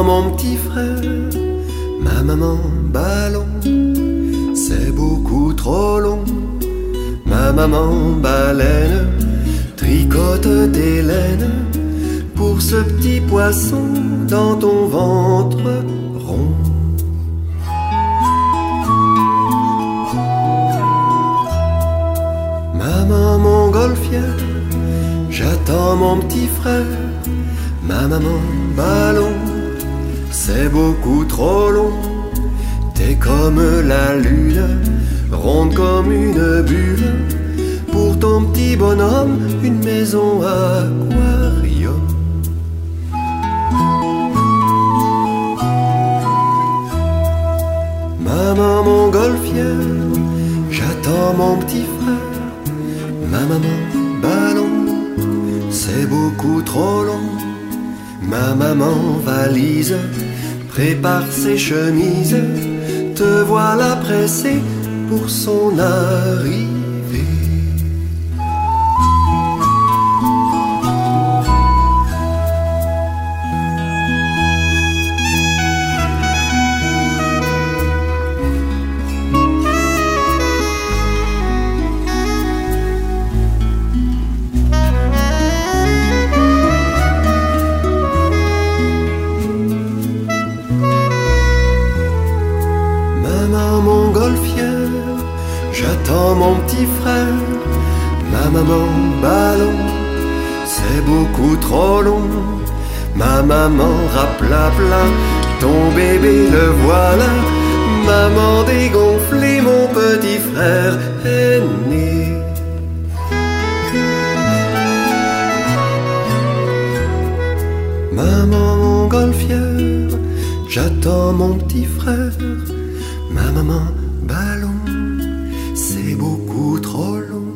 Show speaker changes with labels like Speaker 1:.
Speaker 1: mon petit frère, ma maman ballon, c'est beaucoup trop long. Ma maman baleine tricote des laines pour ce petit poisson dans ton ventre rond. Maman montgolfière, j'attends mon petit frère. Ma maman ballon, c'est beaucoup trop long. T'es comme la lune, ronde comme une bulle. Pour ton petit bonhomme, une maison aquarium. Maman montgolfière, j'attends mon petit frère. Ma maman ballon, c'est beaucoup trop long. Ma maman valise prépare ses chemises. Te voilà pressé pour son arrivée. Montgolfière, j'attends mon petit frère. Ma maman ballon, c'est beaucoup trop long. Ma maman raplapla, ton bébé le voilà. Maman dégonflée, mon petit frère est né. Maman montgolfière, j'attends mon petit frère. Ma maman ballon, c'est beaucoup trop long.